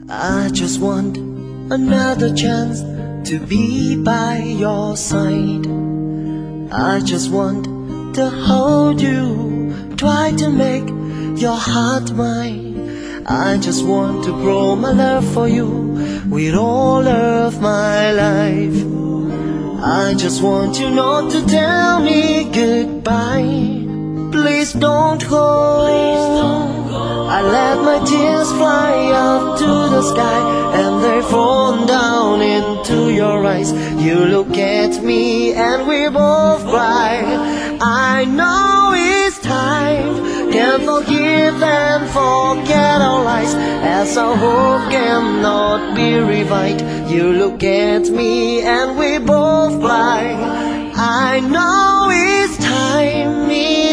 I just want another chance to be by your side. I just want to hold you, try to make your heart mine. I just want to grow my love for you with all of my life. I just want you not to tell me goodbye. Please don't go. I let my tears fly up to the sky, and they fall down into your eyes. You look at me and we both cry. I know it's time, can't forgive and forget our lies, as our hope cannot be revived. You look at me and we both cry. I know it's time.